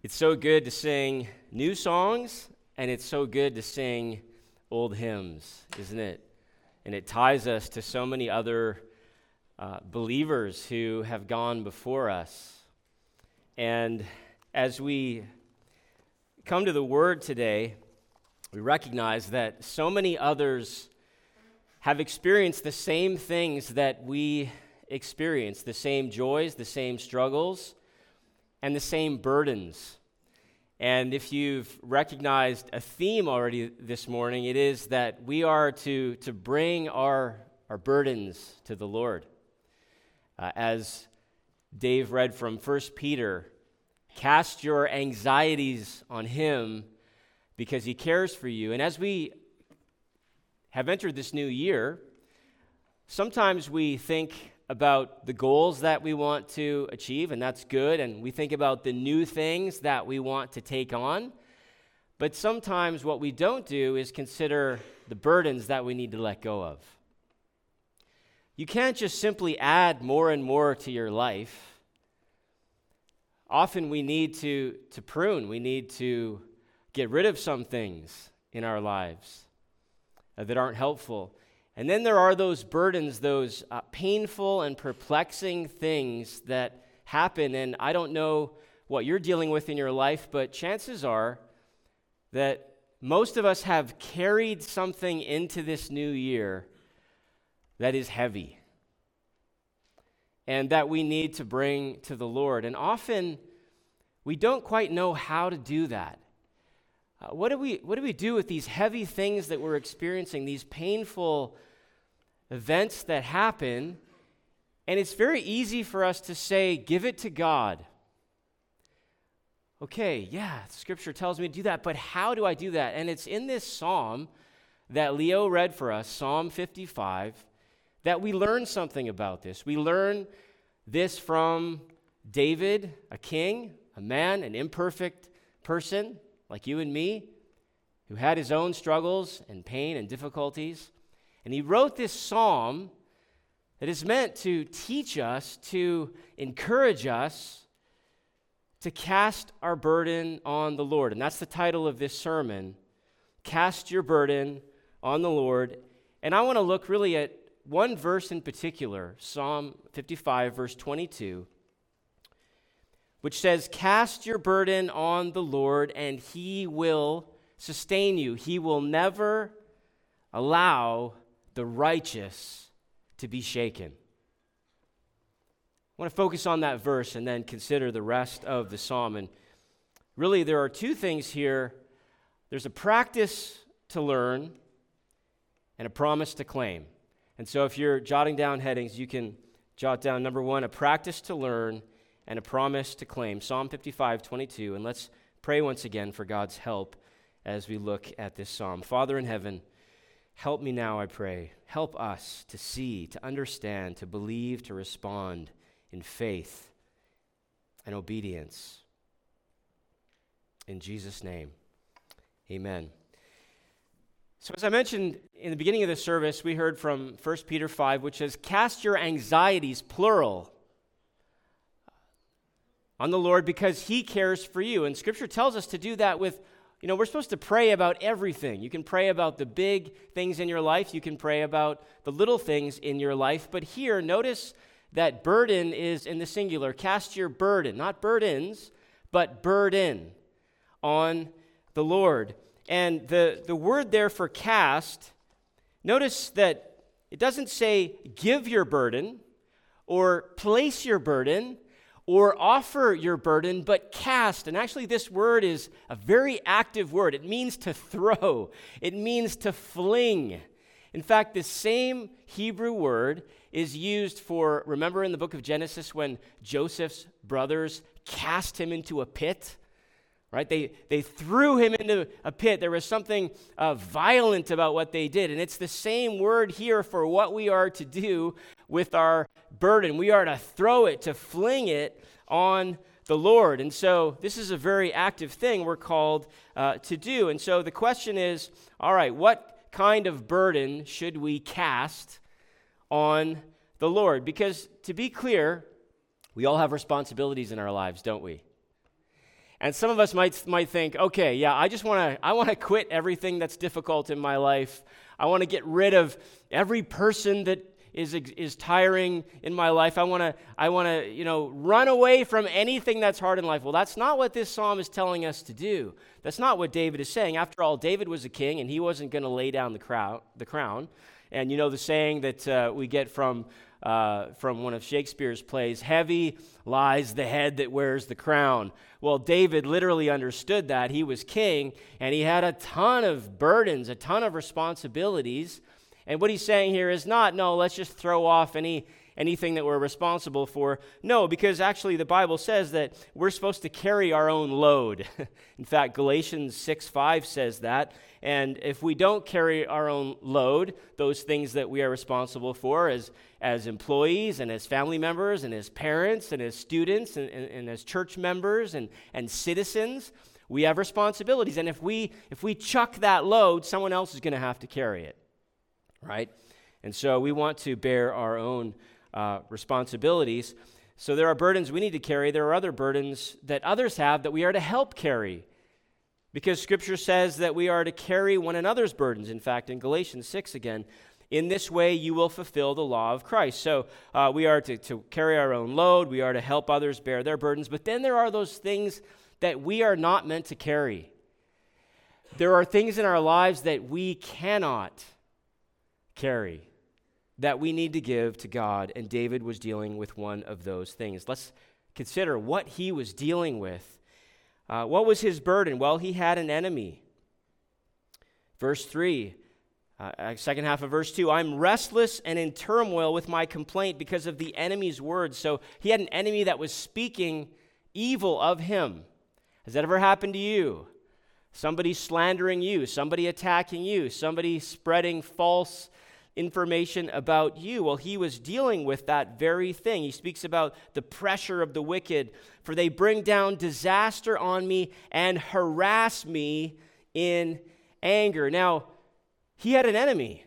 It's so good to sing new songs, and it's so good to sing old hymns, isn't it? And it ties us to so many other believers who have gone before us. And as we come to the Word today, we recognize that so many others have experienced the same things that we experience, the same joys, the same struggles, and the same burdens. And if you've recognized a theme already this morning, it is that we are to bring our burdens to the Lord. As Dave read from 1 Peter, cast your anxieties on him because he cares for you. And as we have entered this new year, sometimes we think about the goals that we want to achieve, and that's good, and we think about the new things that we want to take on, but sometimes what we don't do is consider the burdens that we need to let go of. You can't just simply add more and more to your life. Often we need to prune, we need to get rid of some things in our lives that aren't helpful. And then there are those burdens, those painful and perplexing things that happen. And I don't know what you're dealing with in your life, but chances are that most of us have carried something into this new year that is heavy and that we need to bring to the Lord. And often we don't quite know how to do that. What do we do with these heavy things that we're experiencing, these painful events that happen? And it's very easy for us to say, give it to God. Okay, yeah, Scripture tells me to do that, but how do I do that? And it's in this psalm that Leo read for us, Psalm 55, that we learn something about this. We learn this from David, a king, a man, an imperfect person like you and me, who had his own struggles and pain and difficulties. And he wrote this psalm that is meant to teach us, to encourage us to cast our burden on the Lord. And that's the title of this sermon, Cast Your Burden on the Lord. And I want to look really at one verse in particular, Psalm 55, verse 22, which says, cast your burden on the Lord, and he will sustain you. He will never allow the righteous to be shaken. I want to focus on that verse and then consider the rest of the psalm. And really, there are two things here. There's a practice to learn and a promise to claim. And so if you're jotting down headings, you can jot down number one, a practice to learn and a promise to claim. Psalm 55, 22. And let's pray once again for God's help as we look at this psalm. Father in heaven, help me now, I pray. Help us to see, to understand, to believe, to respond in faith and obedience. In Jesus' name, amen. So as I mentioned in the beginning of the service, we heard from 1 Peter 5, which says, cast your anxieties, plural, on the Lord because he cares for you. And Scripture tells us to do that with, we're supposed to pray about everything. You can pray about the big things in your life. You can pray about the little things in your life. But here, notice that burden is in the singular. Cast your burden, not burdens, but burden on the Lord. And the word there for cast, notice that it doesn't say give your burden or place your burden or offer your burden, but cast. And actually this word is a very active word. It means to throw. It means to fling. In fact, the same Hebrew word is used for, remember in the book of Genesis when Joseph's brothers cast him into a pit? Right? They threw him into a pit. There was something violent about what they did. And it's the same word here for what we are to do with our burden. We are to throw it, to fling it on the Lord. And so this is a very active thing we're called to do. And so the question is, all right, what kind of burden should we cast on the Lord? Because to be clear, we all have responsibilities in our lives, don't we? And some of us might think, okay, yeah, I want to quit everything that's difficult in my life. I want to get rid of every person that is tiring in my life. I want to run away from anything that's hard in life. Well, that's not what this psalm is telling us to do. That's not what David is saying. After all, David was a king, and he wasn't going to lay down the crown. And you know the saying that we get from one of Shakespeare's plays, heavy lies the head that wears the crown. Well, David literally understood that. He was king, and he had a ton of burdens, a ton of responsibilities. And what he's saying here is not, no, let's just throw off anything that we're responsible for. No, because actually the Bible says that we're supposed to carry our own load. In fact, Galatians 6:5 says that. And if we don't carry our own load, those things that we are responsible for as employees and as family members and as parents and as students and as church members and citizens, we have responsibilities. And if we chuck that load, someone else is going to have to carry it, right? And so we want to bear our own responsibilities. So there are burdens we need to carry. There are other burdens that others have that we are to help carry, because Scripture says that we are to carry one another's burdens. In fact, in Galatians 6 again, in this way you will fulfill the law of Christ. So we are to carry our own load. We are to help others bear their burdens. But then there are those things that we are not meant to carry. There are things in our lives that we cannot carry, that we need to give to God. And David was dealing with one of those things. Let's consider what he was dealing with. What was his burden? Well, he had an enemy. Verse 3, second half of verse 2, I'm restless and in turmoil with my complaint because of the enemy's words. So he had an enemy that was speaking evil of him. Has that ever happened to you? Somebody slandering you, somebody attacking you, somebody spreading false information about you. Well, he was dealing with that very thing. He speaks about the pressure of the wicked, for they bring down disaster on me and harass me in anger. Now, he had an enemy.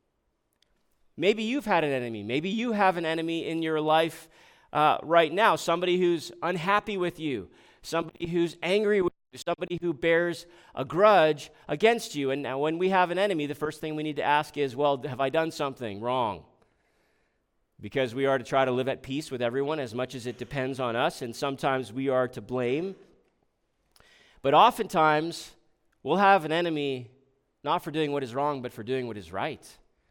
Maybe you've had an enemy. Maybe you have an enemy in your life right now, somebody who's unhappy with you, somebody who's angry with you, somebody who bears a grudge against you. And now when we have an enemy, the first thing we need to ask is, well, have I done something wrong? Because we are to try to live at peace with everyone as much as it depends on us, and sometimes we are to blame. But oftentimes, we'll have an enemy not for doing what is wrong, but for doing what is right.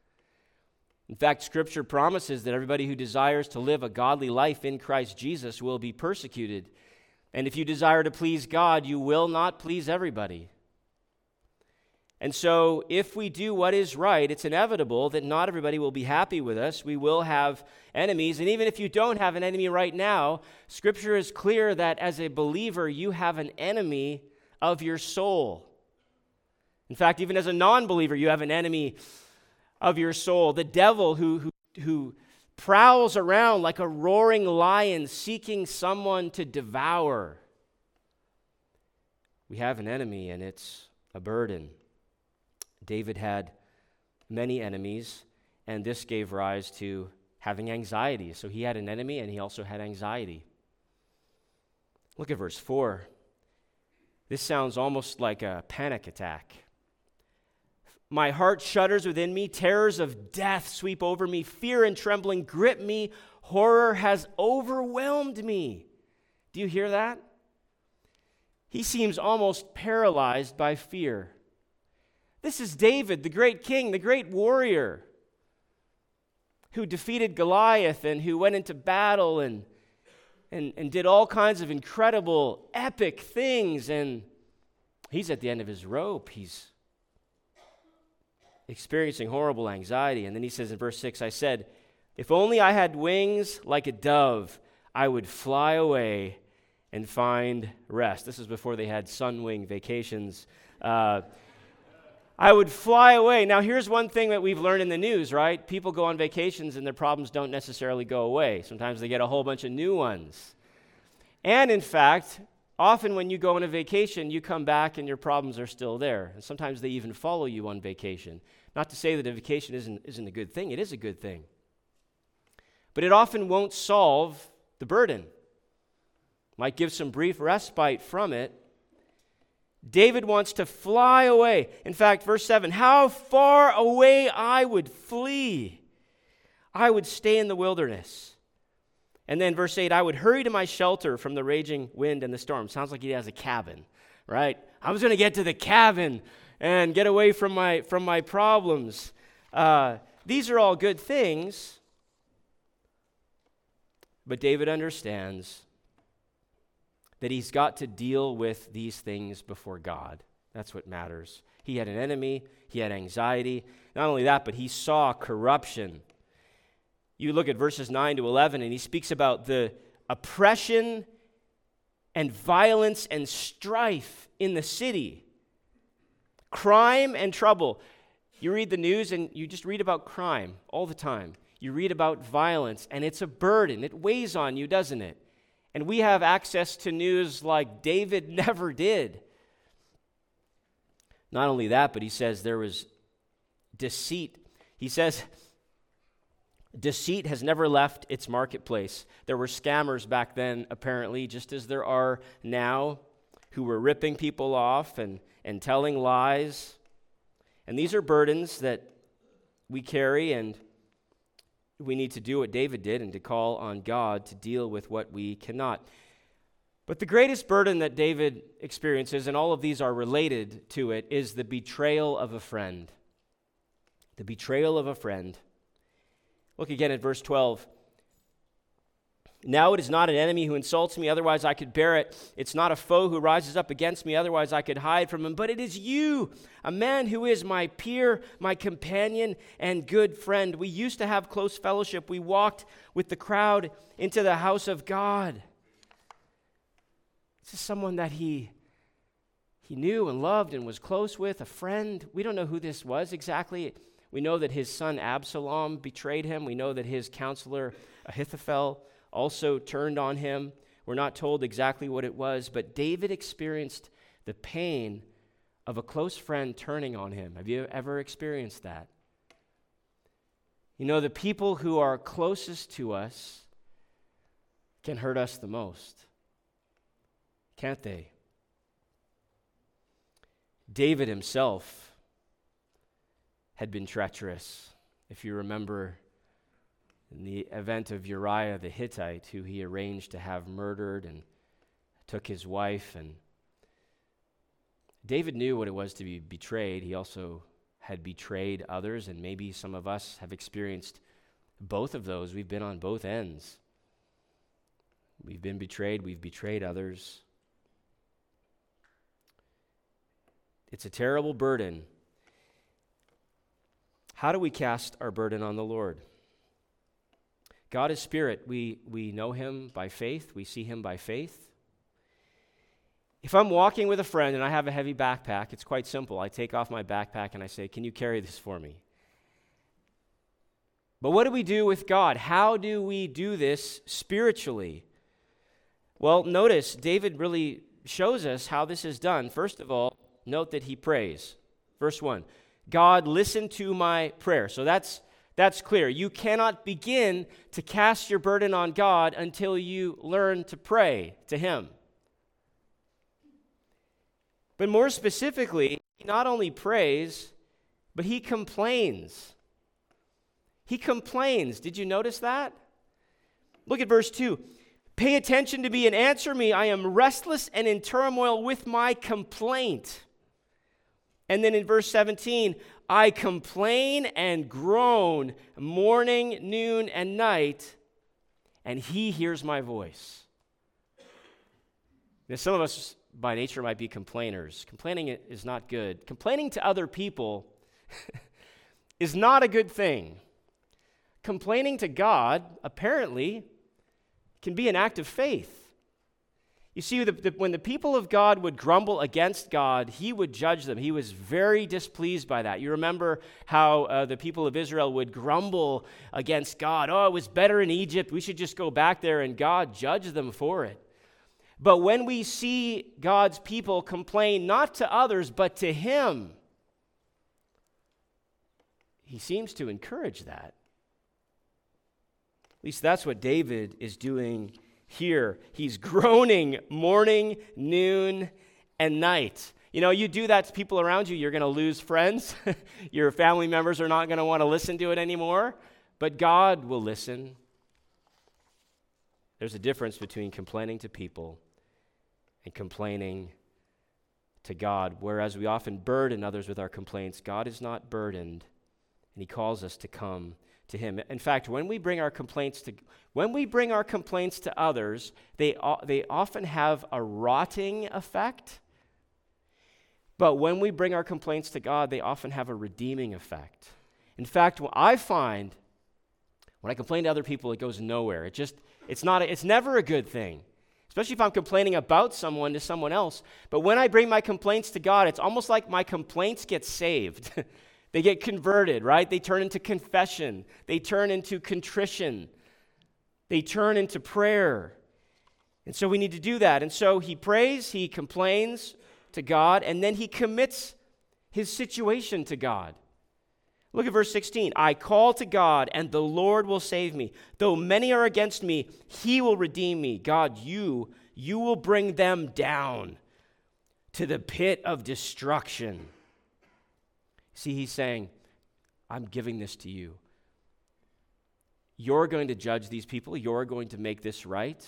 In fact, Scripture promises that everybody who desires to live a godly life in Christ Jesus will be persecuted. And if you desire to please God, you will not please everybody. And so if we do what is right, it's inevitable that not everybody will be happy with us. We will have enemies. And even if you don't have an enemy right now, Scripture is clear that as a believer, you have an enemy of your soul. In fact, even as a non-believer, you have an enemy of your soul, the devil who prowls around like a roaring lion seeking someone to devour. We have an enemy, and it's a burden. David had many enemies, and this gave rise to having anxiety. So he had an enemy, and he also had anxiety. Look at verse 4. This sounds almost like a panic attack. My heart shudders within me. Terrors of death sweep over me. Fear and trembling grip me. Horror has overwhelmed me. Do you hear that? He seems almost paralyzed by fear. This is David, the great king, the great warrior, who defeated Goliath and who went into battle and did all kinds of incredible, epic things. And he's at the end of his rope. He's experiencing horrible anxiety. And then he says in verse 6, I said, if only I had wings like a dove, I would fly away and find rest. This is before they had Sunwing vacations. I would fly away. Now, here's one thing that we've learned in the news, right? People go on vacations and their problems don't necessarily go away. Sometimes they get a whole bunch of new ones. And in fact, often when you go on a vacation, you come back and your problems are still there. And sometimes they even follow you on vacation. Not to say that a vacation isn't a good thing. It is a good thing. But it often won't solve the burden. might give some brief respite from it, David wants to fly away. In fact, verse 7, how far away I would flee. I would stay in the wilderness. And then verse 8, I would hurry to my shelter from the raging wind and the storm. Sounds like he has a cabin, right? I was going to get to the cabin and get away from my problems. These are all good things, but David understands that he's got to deal with these things before God. That's what matters. He had an enemy. He had anxiety. Not only that, but he saw corruption. You look at verses 9 to 11, and he speaks about the oppression and violence and strife in the city. Crime and trouble. You read the news, and you just read about crime all the time. You read about violence, and it's a burden. It weighs on you, doesn't it? And we have access to news like David never did. Not only that, but he says there was deceit. He says, deceit has never left its marketplace. There were scammers back then, apparently, just as there are now, who were ripping people off and telling lies. And these are burdens that we carry, and we need to do what David did and to call on God to deal with what we cannot. But the greatest burden that David experiences, and all of these are related to it, is the betrayal of a friend. The betrayal of a friend. Look again at verse 12. Now it is not an enemy who insults me, otherwise I could bear it. It's not a foe who rises up against me, otherwise I could hide from him. But it is you, a man who is my peer, my companion, and good friend. We used to have close fellowship. We walked with the crowd into the house of God. This is someone that he knew and loved and was close with, a friend. We don't know who this was exactly. We know that his son Absalom betrayed him. We know that his counselor Ahithophel also turned on him. We're not told exactly what it was, but David experienced the pain of a close friend turning on him. Have you ever experienced that? You know, the people who are closest to us can hurt us the most, can't they? David himself had been treacherous. If you remember, in the event of Uriah the Hittite, who he arranged to have murdered and took his wife. And David knew what it was to be betrayed. He also had betrayed others, and maybe some of us have experienced both of those. We've been on both ends. We've been betrayed, we've betrayed others. It's a terrible burden. How do we cast our burden on the Lord? God is spirit. We know him by faith. We see him by faith. If I'm walking with a friend and I have a heavy backpack, it's quite simple. I take off my backpack and I say, can you carry this for me? But what do we do with God? How do we do this spiritually? Well, notice David really shows us how this is done. First of all, note that he prays. Verse 1, God, listen to my prayer. So that's clear. You cannot begin to cast your burden on God until you learn to pray to him. But more specifically, he not only prays, but he complains. He complains. Did you notice that? Look at verse 2. Pay attention to me and answer me. I am restless and in turmoil with my complaint. And then in verse 17, I complain and groan morning, noon, and night, and he hears my voice. Now, some of us by nature might be complainers. Complaining is not good. Complaining to other people is not a good thing. Complaining to God, apparently, can be an act of faith. You see, when the people of God would grumble against God, he would judge them. He was very displeased by that. You remember how the people of Israel would grumble against God. Oh, it was better in Egypt. We should just go back there, and God judged them for it. But when we see God's people complain not to others, but to him, he seems to encourage that. At least that's what David is doing here. He's groaning morning, noon, and night. You know, you do that to people around you, you're going to lose friends. Your family members are not going to want to listen to it anymore, but God will listen. There's a difference between complaining to people and complaining to God. Whereas we often burden others with our complaints, God is not burdened, and he calls us to come to him. In fact, when we bring our complaints to others, they often have a rotting effect. But when we bring our complaints to God, they often have a redeeming effect. In fact, what I find when I complain to other people, it goes nowhere. It's never a good thing, especially if I'm complaining about someone to someone else. But when I bring my complaints to God, it's almost like my complaints get saved. They get converted, right? They turn into confession. They turn into contrition. They turn into prayer. And so we need to do that. And so he prays, he complains to God, and then he commits his situation to God. Look at verse 16. I call to God, and the Lord will save me. Though many are against me, he will redeem me. God, you will bring them down to the pit of destruction. See, he's saying, I'm giving this to you. You're going to judge these people. You're going to make this right.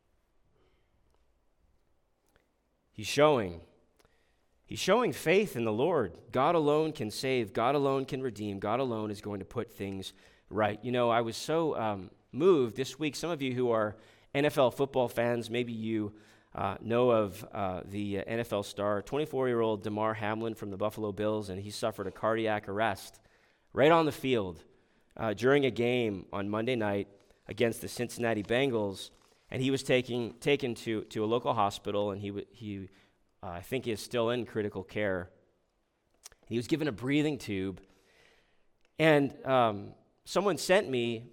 He's showing faith in the Lord. God alone can save. God alone can redeem. God alone is going to put things right. You know, I was so moved this week. Some of you who are NFL football fans, maybe you know of the NFL star, 24-year-old Damar Hamlin from the Buffalo Bills, and he suffered a cardiac arrest right on the field during a game on Monday night against the Cincinnati Bengals, and he was taken to a local hospital, and he I think is still in critical care. He was given a breathing tube, and someone sent me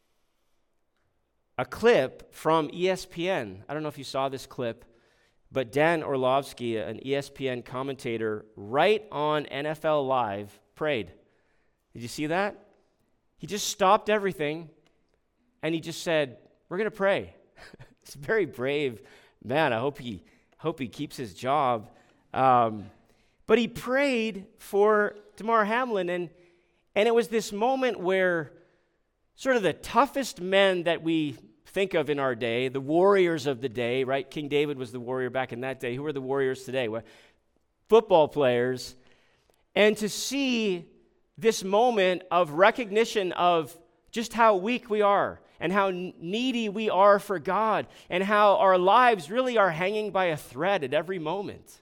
a clip from ESPN. I don't know if you saw this clip, but Dan Orlovsky, an ESPN commentator, right on NFL Live, prayed. Did you see that? He just stopped everything, and he just said, we're going to pray. It's a very brave man. I hope he keeps his job. But he prayed for Damar Hamlin, and it was this moment where sort of the toughest men that we think of in our day, the warriors of the day, right? King David was the warrior back in that day. Who are the warriors today? Well, football players. And to see this moment of recognition of just how weak we are and how needy we are for God and how our lives really are hanging by a thread at every moment.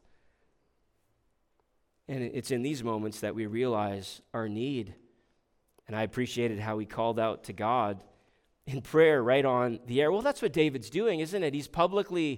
And it's in these moments that we realize our need. And I appreciated how he called out to God in prayer right on the air. Well, that's what David's doing, isn't it? He's publicly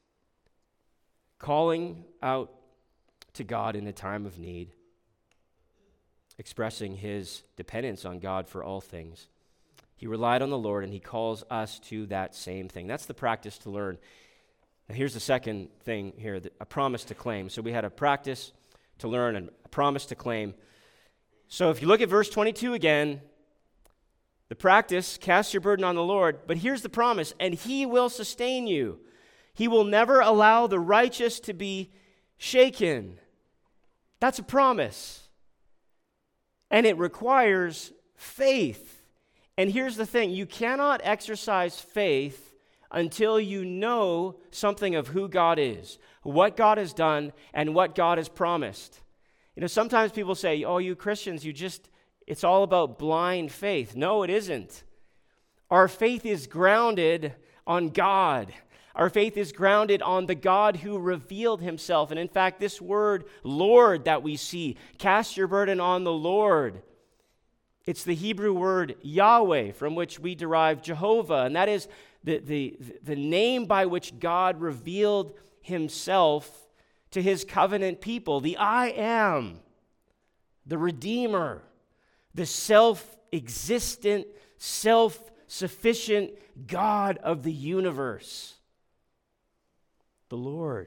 calling out to God in a time of need, expressing his dependence on God for all things. He relied on the Lord, and he calls us to that same thing. That's the practice to learn. Now, here's the second thing here, a promise to claim. So we had a practice to learn and a promise to claim. So if you look at verse 22 again, the practice, cast your burden on the Lord, but here's the promise, and he will sustain you. He will never allow the righteous to be shaken. That's a promise. And it requires faith. And here's the thing, you cannot exercise faith until you know something of who God is, what God has done, and what God has promised. You know, sometimes people say, oh, you Christians, it's all about blind faith. No, it isn't. Our faith is grounded on God. Our faith is grounded on the God who revealed himself. And in fact, this word, Lord, that we see, cast your burden on the Lord. It's the Hebrew word Yahweh, from which we derive Jehovah, and that is the name by which God revealed himself to his covenant people, the I Am, the Redeemer, the self-existent, self-sufficient God of the universe, the Lord.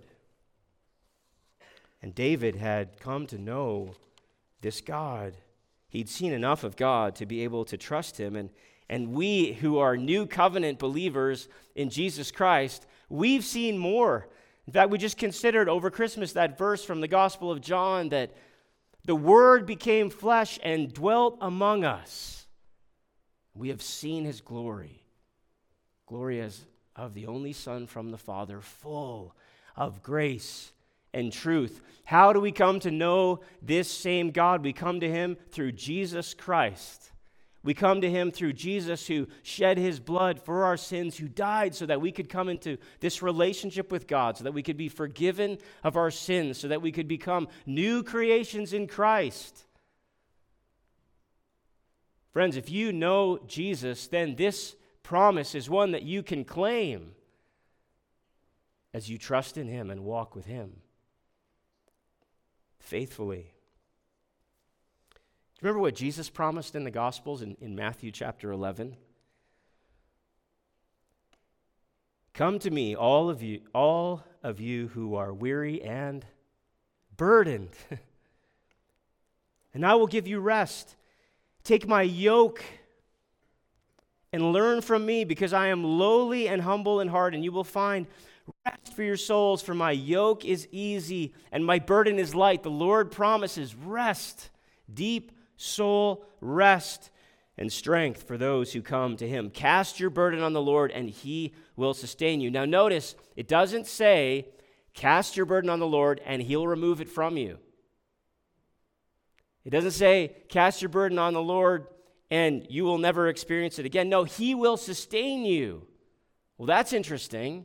And David had come to know this God. He'd seen enough of God to be able to trust him, And we who are new covenant believers in Jesus Christ, we've seen more. In fact, we just considered over Christmas that verse from the Gospel of John that the Word became flesh and dwelt among us. We have seen his glory. Glory as of the only Son from the Father, full of grace and truth. How do we come to know this same God? We come to him through Jesus Christ. We come to him through Jesus, who shed his blood for our sins, who died so that we could come into this relationship with God, so that we could be forgiven of our sins, so that we could become new creations in Christ. Friends, if you know Jesus, then this promise is one that you can claim as you trust in him and walk with him faithfully. Do you remember what Jesus promised in the Gospels in Matthew chapter 11? Come to me, all of you who are weary and burdened, and I will give you rest. Take my yoke and learn from me, because I am lowly and humble in heart, and you will find rest for your souls, for my yoke is easy and my burden is light. The Lord promises rest, deep soul rest and strength for those who come to him. Cast your burden on the Lord and he will sustain you. Now notice, it doesn't say, cast your burden on the Lord and he'll remove it from you. It doesn't say, cast your burden on the Lord and you will never experience it again. No, he will sustain you. Well, that's interesting.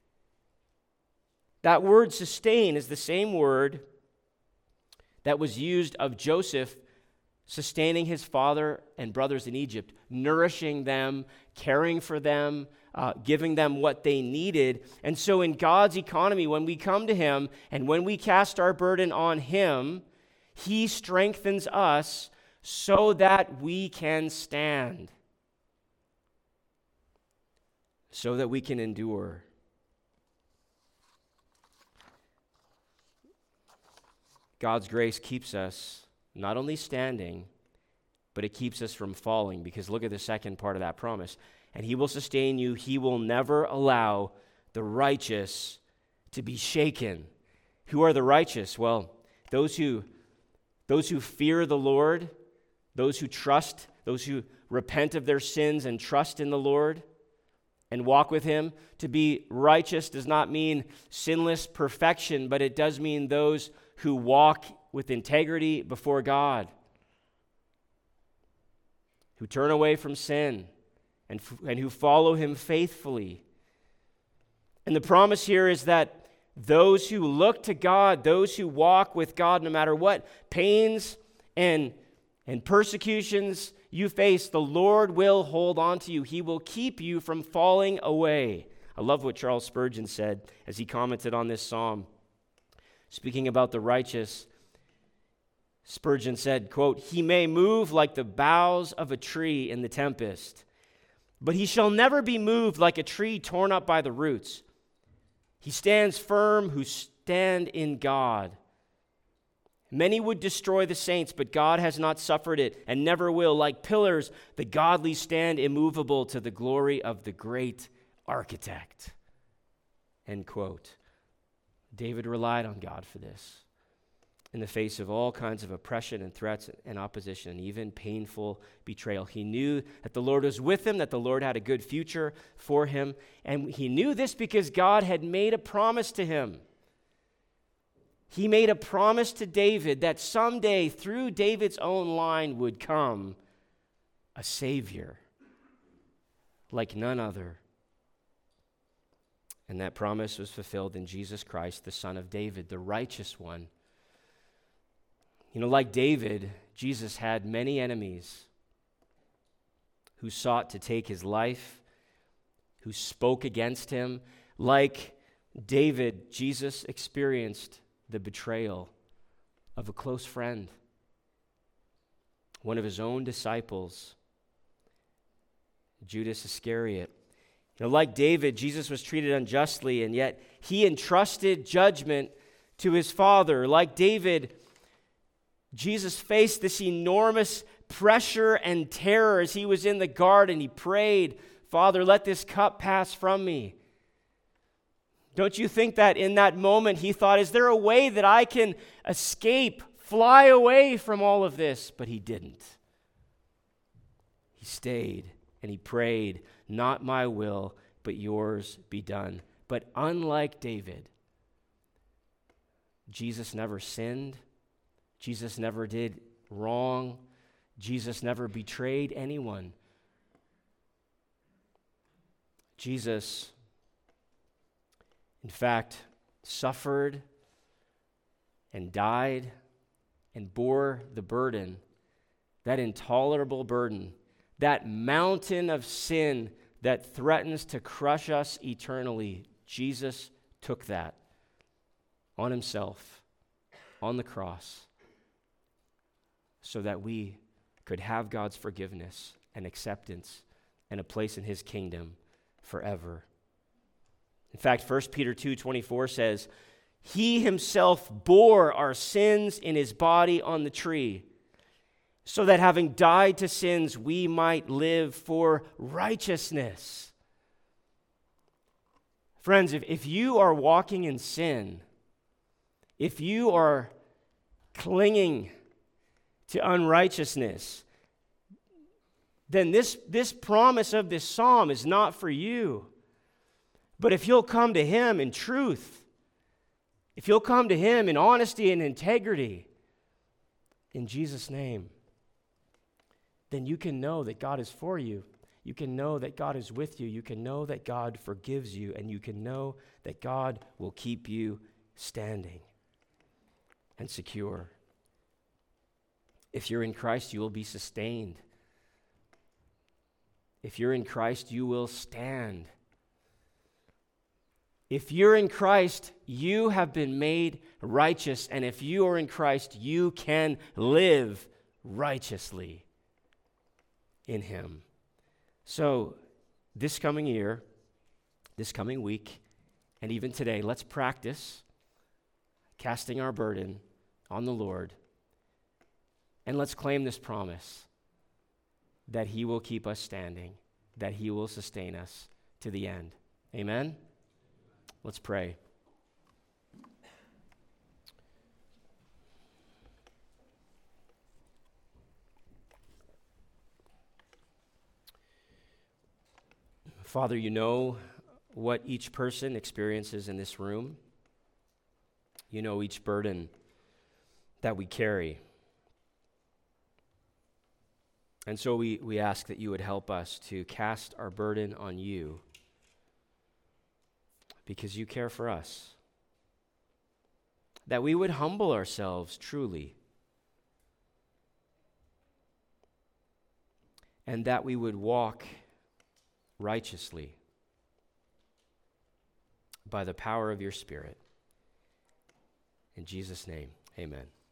That word sustain is the same word that was used of Joseph sustaining his father and brothers in Egypt, nourishing them, caring for them, giving them what they needed. And so in God's economy, when we come to him and when we cast our burden on him, he strengthens us so that we can stand, so that we can endure. God's grace keeps us not only standing, but it keeps us from falling, because look at the second part of that promise. And he will sustain you. He will never allow the righteous to be shaken. Who are the righteous? Well, those who fear the Lord, those who trust, those who repent of their sins and trust in the Lord and walk with him. To be righteous does not mean sinless perfection, but it does mean those who walk with integrity before God, who turn away from sin and who follow him faithfully. And the promise here is that those who look to God, those who walk with God, no matter what pains and persecutions you face, the Lord will hold on to you. He will keep you from falling away. I love what Charles Spurgeon said as he commented on this psalm. Speaking about the righteous, Spurgeon said, quote, "He may move like the boughs of a tree in the tempest, but he shall never be moved like a tree torn up by the roots. He stands firm who stand in God. Many would destroy the saints, but God has not suffered it and never will. Like pillars, the godly stand immovable to the glory of the great architect." End quote. David relied on God for this. In the face of all kinds of oppression and threats and opposition, and even painful betrayal, he knew that the Lord was with him, that the Lord had a good future for him, and he knew this because God had made a promise to him. He made a promise to David that someday, through David's own line, would come a Savior like none other. And that promise was fulfilled in Jesus Christ, the Son of David, the righteous one. You know, like David, Jesus had many enemies who sought to take his life, who spoke against him. Like David, Jesus experienced the betrayal of a close friend, one of his own disciples, Judas Iscariot. You know, like David, Jesus was treated unjustly, and yet he entrusted judgment to his Father. Like David, Jesus faced this enormous pressure and terror as he was in the garden. He prayed, Father, let this cup pass from me. Don't you think that in that moment he thought, is there a way that I can escape, fly away from all of this? But he didn't. He stayed and he prayed, not my will, but yours be done. But unlike David, Jesus never sinned. Jesus never did wrong. Jesus never betrayed anyone. Jesus, in fact, suffered and died and bore the burden, that intolerable burden, that mountain of sin that threatens to crush us eternally. Jesus took that on himself, on the cross, so that we could have God's forgiveness and acceptance and a place in his kingdom forever. In fact, 1 Peter 2:24 says, he himself bore our sins in his body on the tree, so that having died to sins, we might live for righteousness. Friends, if you are walking in sin, if you are clinging to unrighteousness, then this promise of this psalm is not for you. But if you'll come to him in truth, if you'll come to him in honesty and integrity, in Jesus' name, then you can know that God is for you. You can know that God is with you. You can know that God forgives you. And you can know that God will keep you standing and secure. If you're in Christ, you will be sustained. If you're in Christ, you will stand. If you're in Christ, you have been made righteous. And if you are in Christ, you can live righteously in him. So this coming year, this coming week, and even today, let's practice casting our burden on the Lord. And let's claim this promise that he will keep us standing, that he will sustain us to the end. Amen? Let's pray. Father, you know what each person experiences in this room. You know each burden that we carry. And so we ask that you would help us to cast our burden on you, because you care for us. That we would humble ourselves truly, and that we would walk righteously by the power of your Spirit. In Jesus' name, amen.